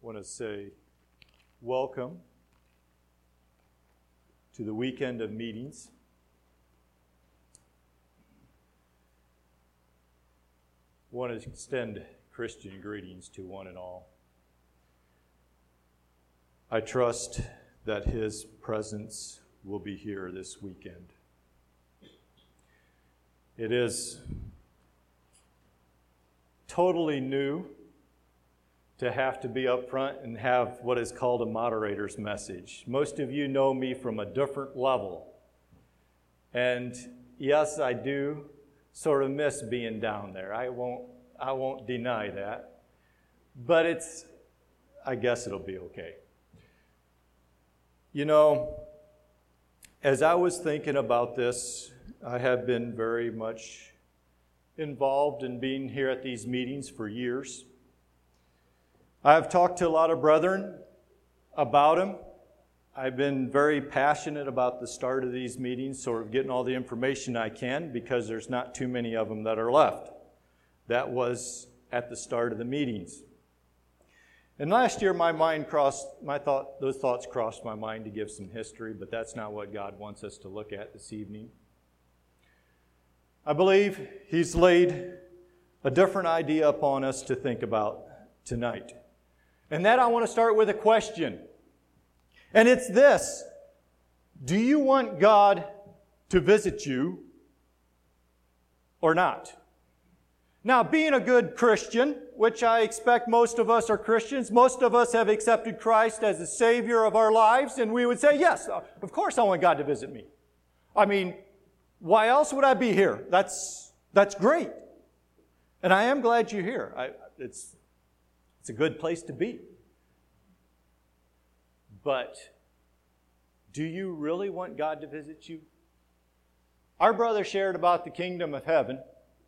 want to say welcome to the weekend of meetings. I want to extend Christian greetings to one and all. I trust that His presence will be here this weekend. It is totally new to have to be up front and have what is called a moderator's message. Most of you know me from a different level. And yes, I do sort of miss being down there. I won't deny that. But I guess it'll be okay. You know, as I was thinking about this, I have been very much involved in being here at these meetings for years. I've talked to a lot of brethren about them. I've been very passionate about the start of these meetings, sort of getting all the information I can, because there's not too many of them that are left. That was at the start of the meetings. And last year, those thoughts crossed my mind to give some history, but that's not what God wants us to look at this evening. I believe He's laid a different idea upon us to think about tonight. And that I want to start with a question. And it's this: do you want God to visit you or not? Now, being a good Christian, which I expect most of us are Christians, most of us have accepted Christ as the Savior of our lives, and we would say, yes, of course I want God to visit me. I mean, why else would I be here? That's great. And I am glad you're here. It's a good place to be. But do you really want God to visit you? Our brother shared about the kingdom of heaven.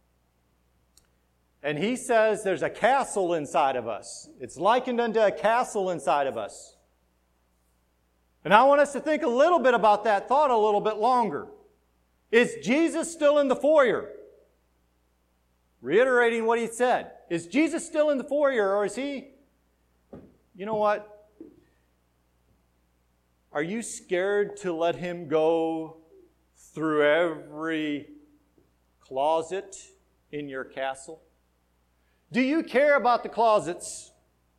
And he says there's a castle inside of us. It's likened unto a castle inside of us. And I want us to think a little bit about that thought a little bit longer. Is Jesus still in the foyer? Reiterating what he said. Is Jesus still in the foyer, or is he... You know what? Are you scared to let Him go through every closet in your castle? Do you care about the closets?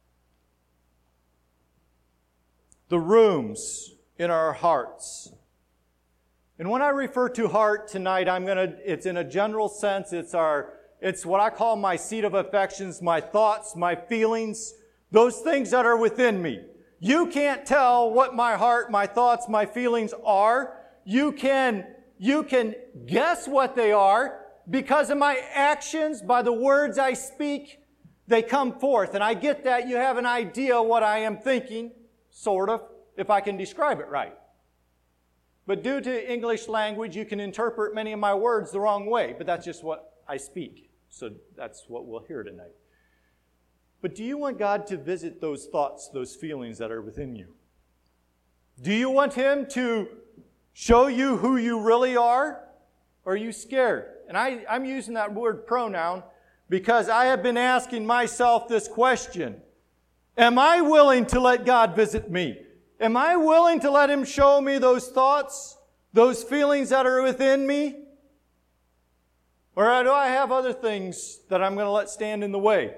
The rooms in our hearts? And when I refer to heart tonight, it's in a general sense, it's what I call my seat of affections, my thoughts, my feelings, those things that are within me. You can't tell what my heart, my thoughts, my feelings are. You can guess what they are because of my actions, by the words I speak, they come forth. And I get that you have an idea what I am thinking, sort of, if I can describe it right. But due to English language, you can interpret many of my words the wrong way, but that's just what I speak. So that's what we'll hear tonight. But do you want God to visit those thoughts, those feelings that are within you? Do you want Him to show you who you really are? Or are you scared? And I'm using that word pronoun because I have been asking myself this question. Am I willing to let God visit me? Am I willing to let Him show me those thoughts, those feelings that are within me? Or do I have other things that I'm going to let stand in the way?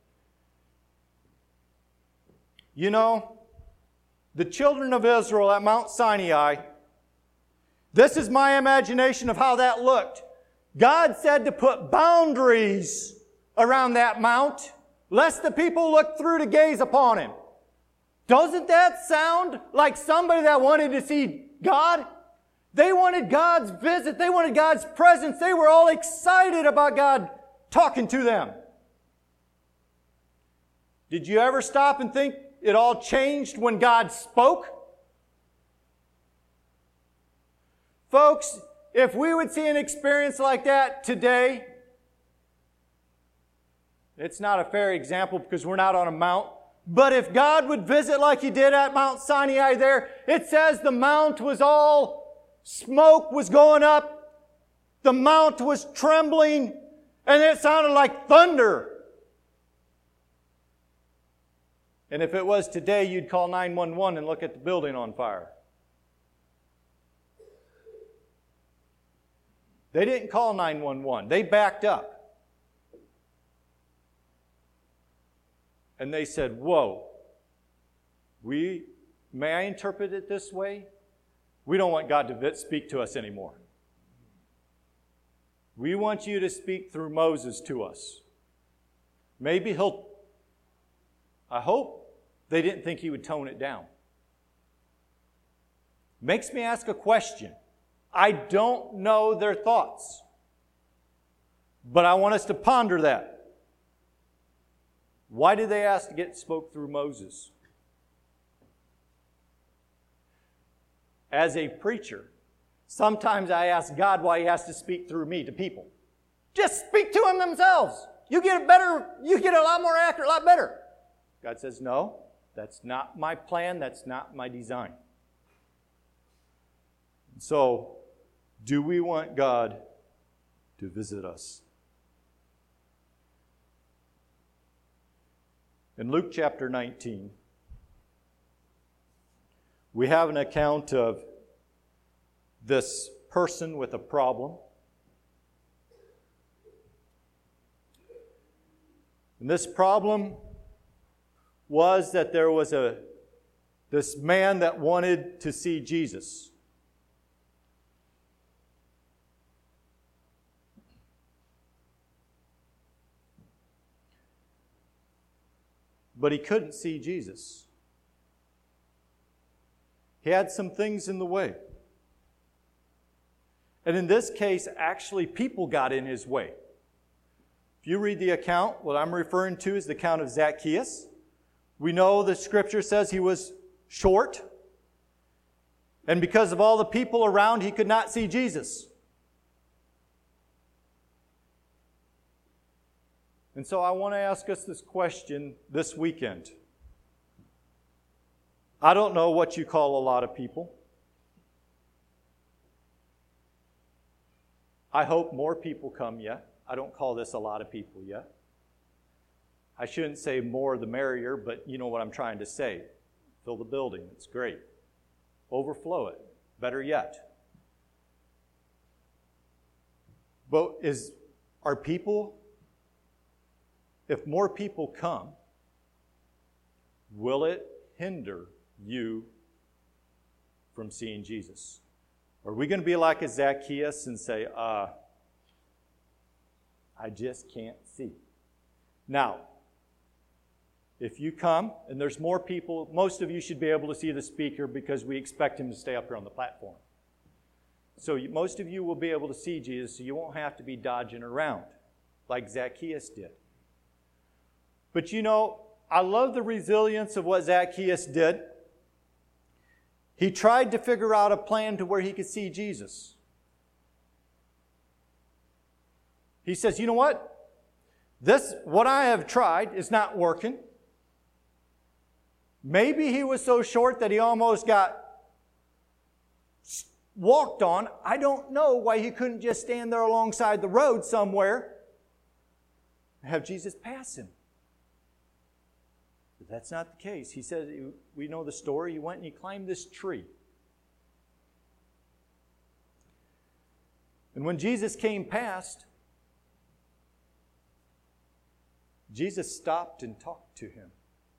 You know, the children of Israel at Mount Sinai, this is my imagination of how that looked. God said to put boundaries around that mount, lest the people look through to gaze upon Him. Doesn't that sound like somebody that wanted to see God? They wanted God's visit. They wanted God's presence. They were all excited about God talking to them. Did you ever stop and think it all changed when God spoke? Folks, if we would see an experience like that today, it's not a fair example because we're not on a mount. But if God would visit like He did at Mount Sinai there, it says the mount was all smoke was going up. The mount was trembling, and it sounded like thunder. And if it was today, you'd call 911 and look at the building on fire. They didn't call 911. They backed up. And they said, whoa, may I interpret it this way? We don't want God to speak to us anymore. We want you to speak through Moses to us. Maybe I hope they didn't think he would tone it down. Makes me ask a question. I don't know their thoughts, but I want us to ponder that. Why did they ask to get spoke through Moses? As a preacher, sometimes I ask God why He has to speak through me to people. Just speak to them themselves. You get a lot more accurate, a lot better. God says, no, that's not my plan, that's not my design. So, do we want God to visit us? In Luke chapter 19, we have an account of this person with a problem. And this problem was that there was this man that wanted to see Jesus. But he couldn't see Jesus. He had some things in the way. And in this case, actually, people got in his way. If you read the account, what I'm referring to is the account of Zacchaeus. We know the Scripture says he was short. And because of all the people around, he could not see Jesus. And so I want to ask us this question this weekend. I don't know what you call a lot of people. I hope more people come yet. I don't call this a lot of people yet. I shouldn't say more the merrier, but you know what I'm trying to say. Fill the building. It's great. Overflow it. Better yet. But are people... If more people come, will it hinder you from seeing Jesus? Are we going to be like a Zacchaeus and say, I just can't see? Now, if you come and there's more people, most of you should be able to see the speaker because we expect him to stay up here on the platform. So most of you will be able to see Jesus, so you won't have to be dodging around like Zacchaeus did. But you know, I love the resilience of what Zacchaeus did. He tried to figure out a plan to where he could see Jesus. He says, you know what? What I have tried is not working. Maybe he was so short that he almost got walked on. I don't know why he couldn't just stand there alongside the road somewhere and have Jesus pass him. But that's not the case. He said, we know the story. He went and he climbed this tree. And when Jesus came past, Jesus stopped and talked to him.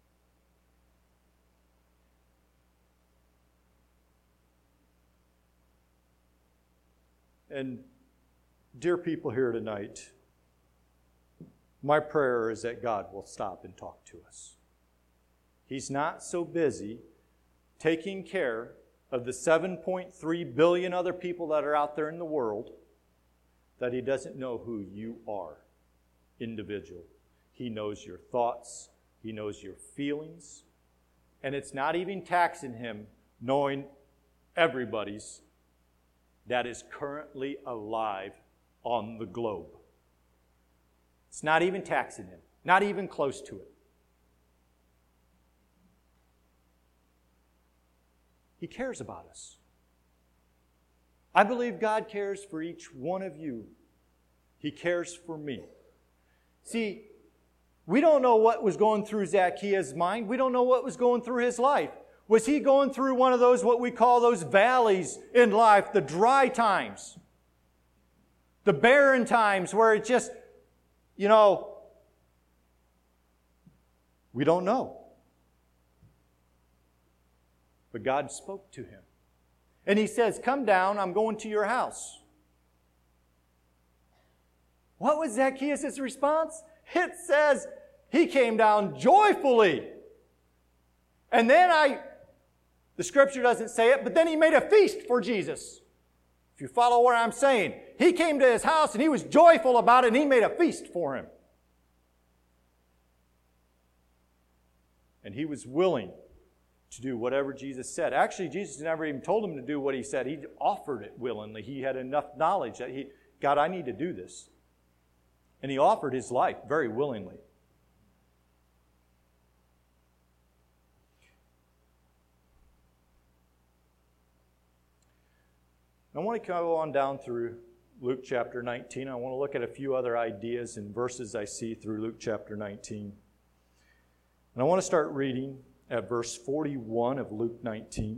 And dear people here tonight, my prayer is that God will stop and talk to us. He's not so busy taking care of the 7.3 billion other people that are out there in the world that He doesn't know who you are, individual. He knows your thoughts. He knows your feelings. And it's not even taxing Him knowing everybody's that is currently alive on the globe. It's not even taxing Him, not even close to it. He cares about us. I believe God cares for each one of you. He cares for me. See, We don't know what was going through Zacchaeus' mind. We don't know what was going through his life. Was he going through one of those, what we call those valleys in life, the dry times, the barren times where it just, we don't know. But God spoke to him. And He says, come down, I'm going to your house. What was Zacchaeus' response? It says he came down joyfully. And then the Scripture doesn't say it, but then he made a feast for Jesus. If you follow what I'm saying. He came to his house and he was joyful about it and he made a feast for him. And he was willing to do whatever Jesus said. Actually, Jesus never even told him to do what He said. He offered it willingly. He had enough knowledge that God, I need to do this. And he offered his life very willingly. I want to go on down through Luke chapter 19. I want to look at a few other ideas and verses I see through Luke chapter 19. And I want to start reading at verse 41 of Luke 19.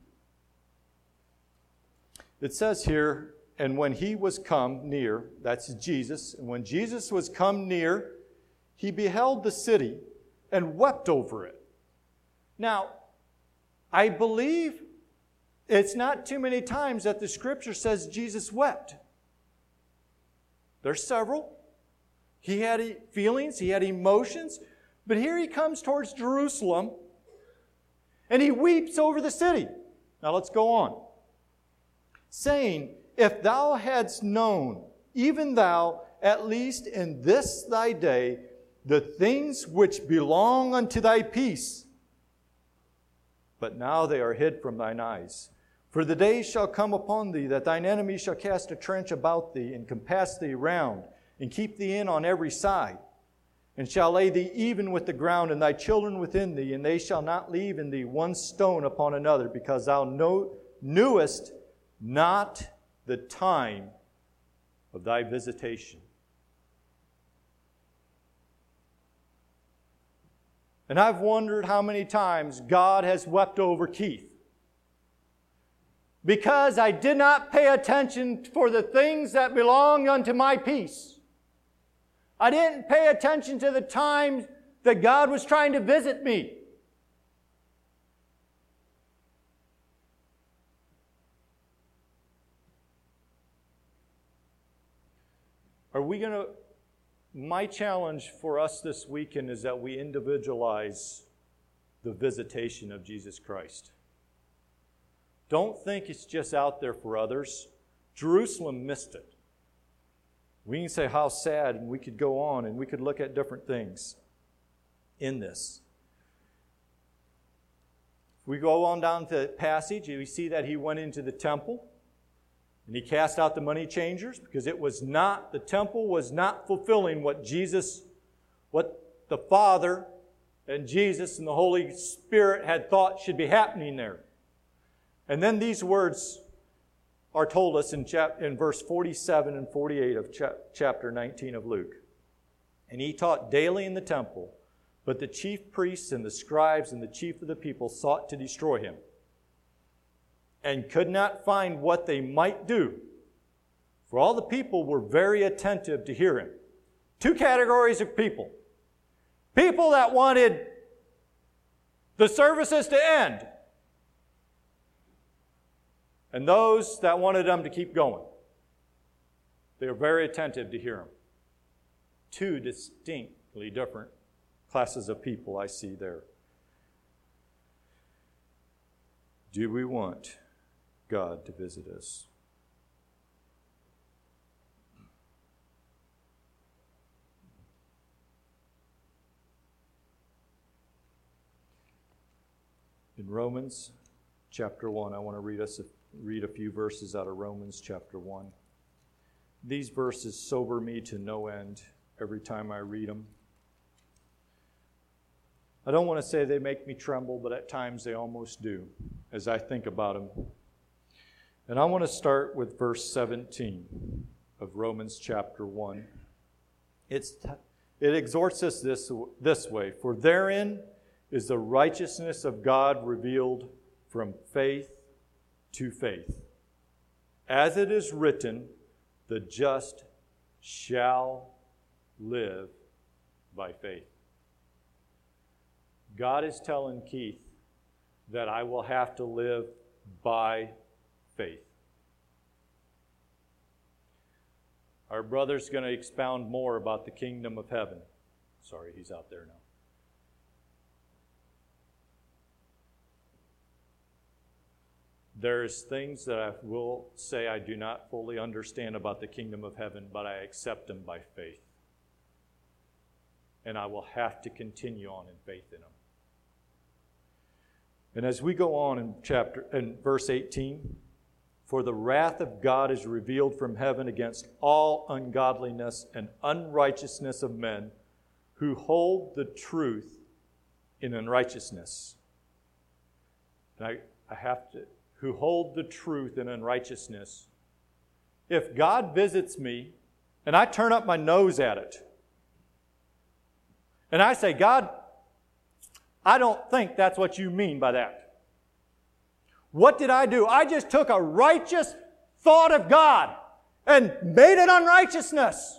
It says here, and when He was come near, that's Jesus, and when Jesus was come near, He beheld the city and wept over it. Now, I believe it's not too many times that the Scripture says Jesus wept. There's several. He had feelings, He had emotions, but here He comes towards Jerusalem and He weeps over the city. Now let's go on. Saying, if thou hadst known, even thou, at least in this thy day, the things which belong unto thy peace, but now they are hid from thine eyes. For the days shall come upon thee, that thine enemies shall cast a trench about thee, and compass thee round, and keep thee in on every side, and shall lay thee even with the ground, and thy children within thee, and they shall not leave in thee one stone upon another, because thou knewest not the time of thy visitation. And I've wondered how many times God has wept over Keith. Because I did not pay attention for the things that belong unto my peace. I didn't pay attention to the times that God was trying to visit me. My challenge for us this weekend is that we individualize the visitation of Jesus Christ. Don't think it's just out there for others. Jerusalem missed it. We can say how sad, and we could go on, and we could look at different things in this. If we go on down to the passage, we see that He went into the temple. And He cast out the money changers because the temple was not fulfilling what the Father and Jesus and the Holy Spirit had thought should be happening there. And then these words are told us in verse 47 and 48 of chapter 19 of Luke. And He taught daily in the temple, but the chief priests and the scribes and the chief of the people sought to destroy Him, and could not find what they might do. For all the people were very attentive to hear Him. Two categories of people. People that wanted the services to end, and those that wanted them to keep going. They were very attentive to hear Him. Two distinctly different classes of people I see there. Do we want God to visit us? In Romans chapter 1, I want to read a few verses out of Romans chapter 1. These verses sober me to no end every time I read them. I don't want to say they make me tremble, but at times they almost do as I think about them. And I want to start with verse 17 of Romans chapter 1. It it exhorts us this way, for therein is the righteousness of God revealed from faith to faith. As it is written, the just shall live by faith. God is telling Keith that I will have to live by faith. Our brother's going to expound more about the kingdom of heaven. Sorry, he's out there now. There's things that I will say I do not fully understand about the kingdom of heaven, but I accept them by faith. And I will have to continue on in faith in them. And as we go on in verse 18, for the wrath of God is revealed from heaven against all ungodliness and unrighteousness of men who hold the truth in unrighteousness. And I have to, who hold the truth in unrighteousness. If God visits me and I turn up my nose at it, and I say, God, I don't think that's what you mean by that. What did I do? I just took a righteous thought of God and made it unrighteousness.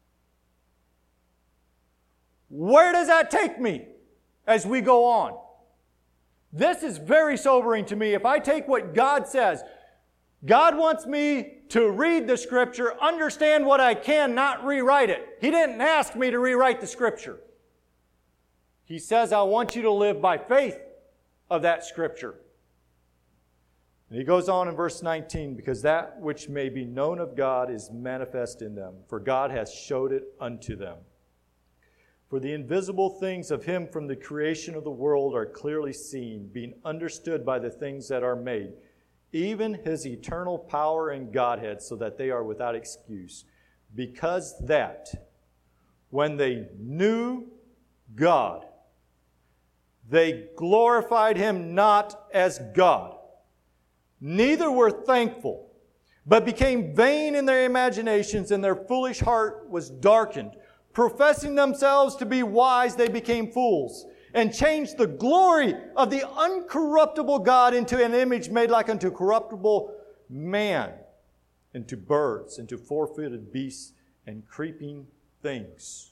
Where does that take me as we go on? This is very sobering to me. If I take what God says, God wants me to read the Scripture, understand what I can, not rewrite it. He didn't ask me to rewrite the Scripture. He says, I want you to live by faith of that Scripture. And he goes on in verse 19, because that which may be known of God is manifest in them, for God hath showed it unto them. For the invisible things of Him from the creation of the world are clearly seen, being understood by the things that are made, even His eternal power and Godhead, so that they are without excuse. Because that, when they knew God, they glorified Him not as God, neither were thankful, but became vain in their imaginations, and their foolish heart was darkened. Professing themselves to be wise, they became fools, and changed the glory of the uncorruptible God into an image made like unto corruptible man, into birds, into four-footed beasts, and creeping things.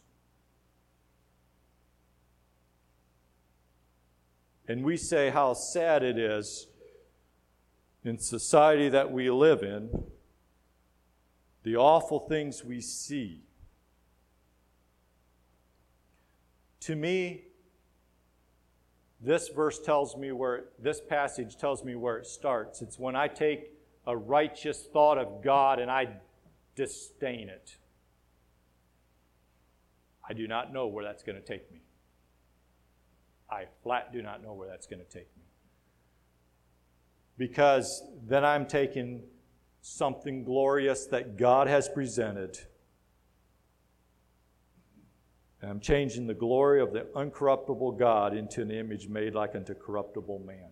And we say how sad it is in society that we live in, the awful things we see. To me, this passage tells me where it starts. It's when I take a righteous thought of God and I disdain it. I do not know where that's going to take me. I flat do not know where that's going to take me. Because then I'm taking something glorious that God has presented, and I'm changing the glory of the uncorruptible God into an image made like unto corruptible man.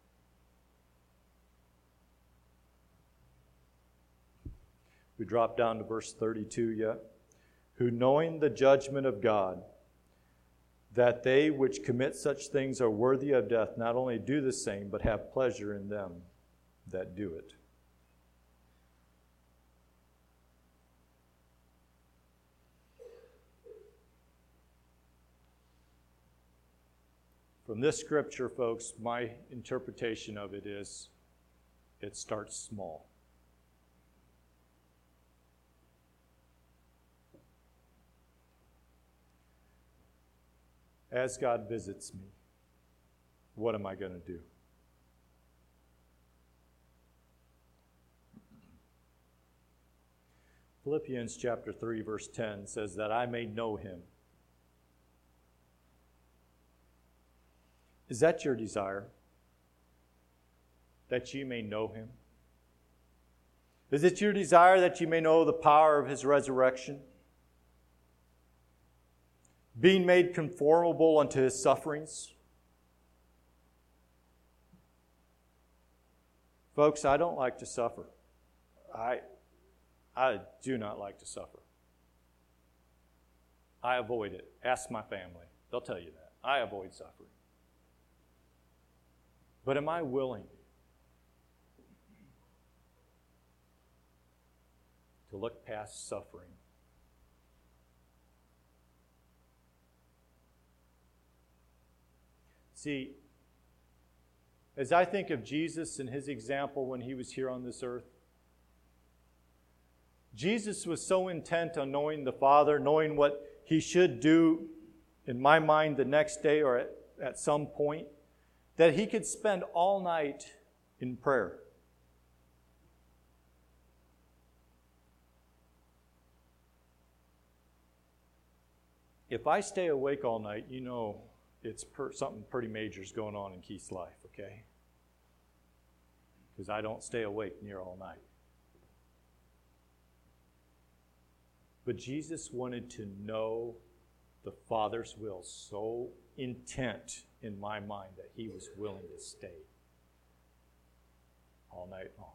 We drop down to verse 32 yet. Who knowing the judgment of God, that they which commit such things are worthy of death, not only do the same, but have pleasure in them that do it. From this scripture, folks, my interpretation of it is, it starts small. As God visits me, what am I going to do? Philippians chapter 3, verse 10 says that I may know Him. Is that your desire? That you may know Him? Is it your desire that you may know the power of His resurrection? Being made conformable unto His sufferings? Folks, I don't like to suffer. I do not like to suffer. I avoid it. Ask my family. They'll tell you that. I avoid suffering. But am I willing to look past suffering? See, as I think of Jesus and his example when he was here on this earth, Jesus was so intent on knowing the Father, knowing what he should do, in my mind, the next day or at some point, that he could spend all night in prayer. If I stay awake all night, you know it's something pretty major is going on in Keith's life, okay? Because I don't stay awake near all night. But Jesus wanted to know the Father's will so intent in my mind that he was willing to stay all night long.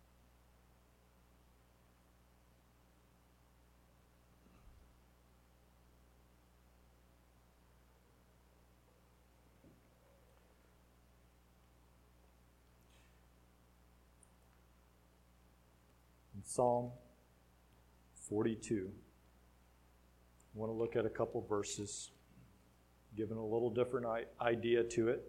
In Psalm 42, I want to look at a couple verses, given a little different idea to it.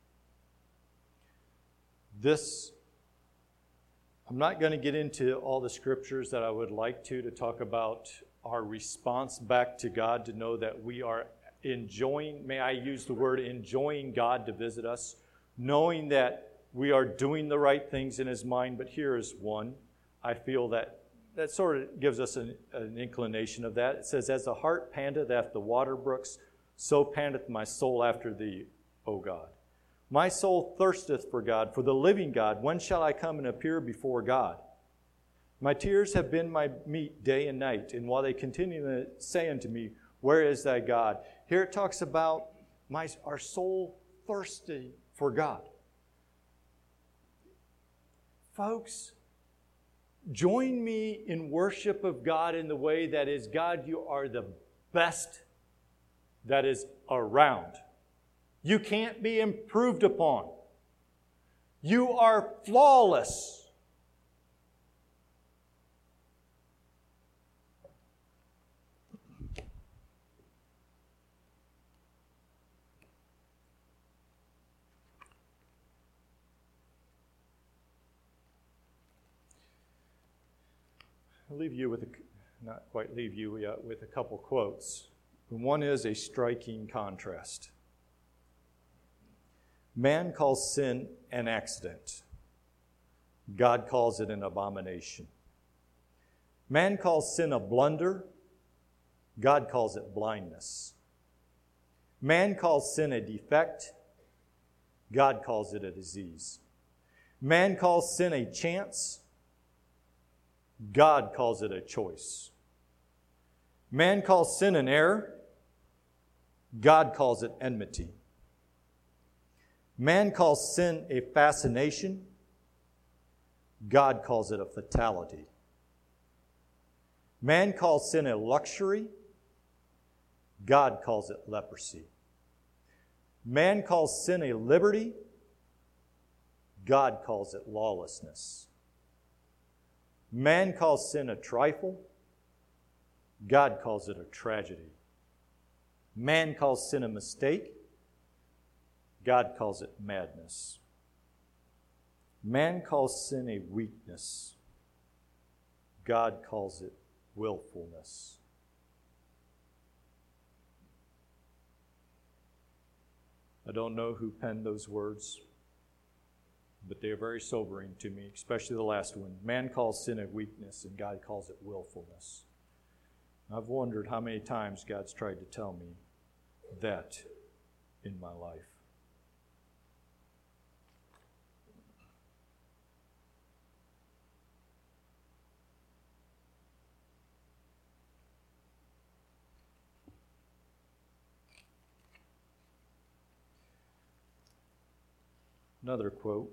I'm not going to get into all the scriptures that I would like to talk about our response back to God, to know that we are enjoying, may I use the word enjoying God to visit us, knowing that we are doing the right things in his mind. But here is one. I feel that sort of gives us an inclination of that. It says, as the hart panteth after the water brooks, so panteth my soul after thee, O God. My soul thirsteth for God, for the living God. When shall I come and appear before God? My tears have been my meat day and night, and while they continue to say unto me, where is thy God? Here it talks about our soul thirsty for God. Folks, join me in worship of God in the way that is, God, you are the best that is around. You can't be improved upon. You are flawless. I'll leave you with not quite leave you with a couple quotes. One is a striking contrast. Man calls sin an accident. God calls it an abomination. Man calls sin a blunder. God calls it blindness. Man calls sin a defect. God calls it a disease. Man calls sin a chance. God calls it a choice. Man calls sin an error. God calls it enmity. Man calls sin a fascination. God calls it a fatality. Man calls sin a luxury. God calls it leprosy. Man calls sin a liberty. God calls it lawlessness. Man calls sin a trifle. God calls it a tragedy. Man calls sin a mistake. God calls it madness. Man calls sin a weakness. God calls it willfulness. I don't know who penned those words, but they are very sobering to me, especially the last one. Man calls sin a weakness, and God calls it willfulness. I've wondered how many times God's tried to tell me that in my life. Another quote.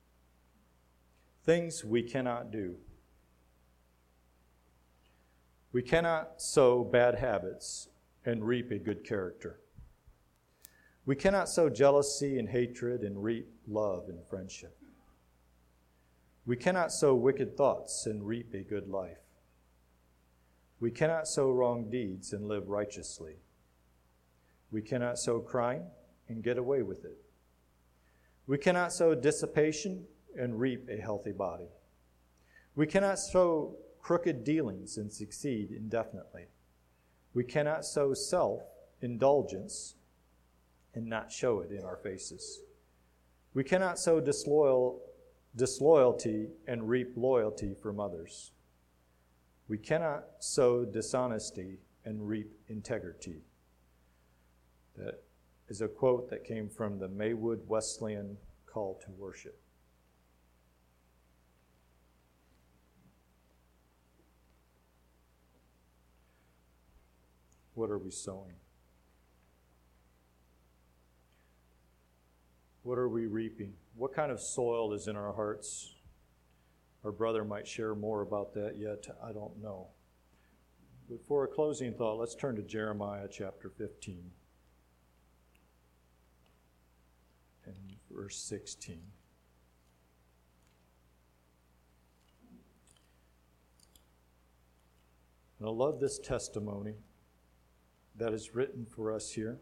Things we cannot do. We cannot sow bad habits and reap a good character. We cannot sow jealousy and hatred and reap love and friendship. We cannot sow wicked thoughts and reap a good life. We cannot sow wrong deeds and live righteously. We cannot sow crime and get away with it. We cannot sow dissipation and reap a healthy body. We cannot sow crooked dealings and succeed indefinitely. We cannot sow self-indulgence and not show it in our faces. We cannot sow disloyalty and reap loyalty from others. We cannot sow dishonesty and reap integrity. That is a quote that came from the Maywood Wesleyan Call to Worship. What are we sowing? What are we reaping? What kind of soil is in our hearts? Our brother might share more about that yet. I don't know. But for a closing thought, let's turn to Jeremiah chapter 15 and verse 16. And I love this testimony that is written for us here.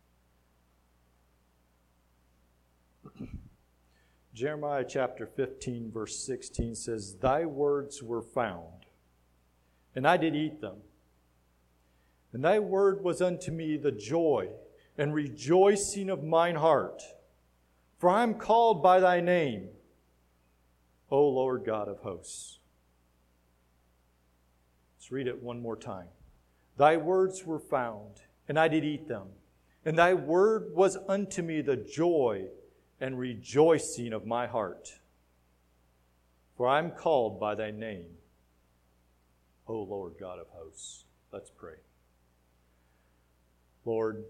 Jeremiah chapter 15, verse 16 says, "Thy words were found, and I did eat them. And thy word was unto me the joy and rejoicing of mine heart. For I am called by thy name, O Lord God of hosts." Let's read it one more time. "Thy words were found, and I did eat them. And thy word was unto me the joy and rejoicing of my heart. For I am called by thy name, O Lord God of hosts." Let's pray. Lord,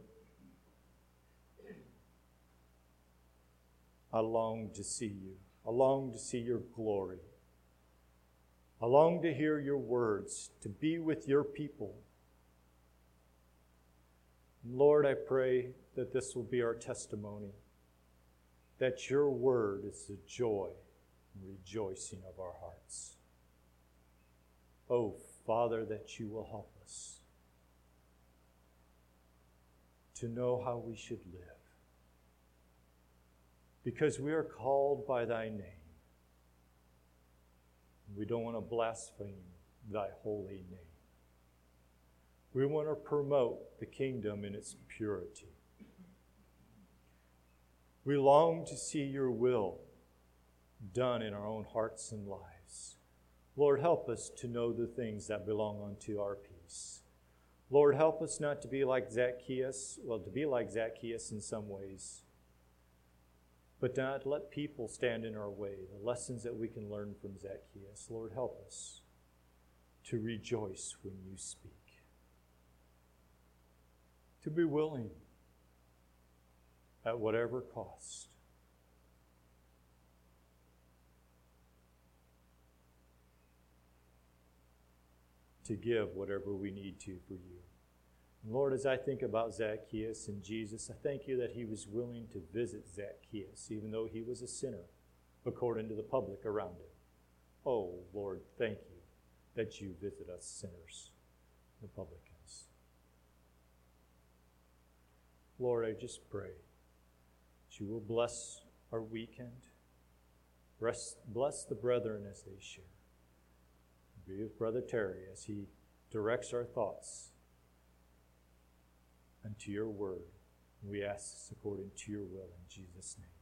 I long to see you. I long to see your glory. I long to hear your words, to be with your people. And Lord, I pray that this will be our testimony, that your word is the joy and rejoicing of our hearts. Oh, Father, that you will help us to know how we should live, because we are called by thy name. We don't want to blaspheme thy holy name. We want to promote the kingdom in its purity. We long to see your will done in our own hearts and lives. Lord, help us to know the things that belong unto our peace. Lord, help us not to be like Zacchaeus, to be like Zacchaeus in some ways, but not let people stand in our way. The lessons that we can learn from Zacchaeus. Lord, help us to rejoice when you speak, to be willing at whatever cost to give whatever we need to for you. And Lord, as I think about Zacchaeus and Jesus, I thank you that he was willing to visit Zacchaeus, even though he was a sinner, according to the public around him. Oh, Lord, thank you that you visit us sinners, the publicans. Lord, I just pray that you will bless our weekend. Bless the brethren as they share. Be with Brother Terry as he directs our thoughts unto your word. We ask this according to your will in Jesus' name.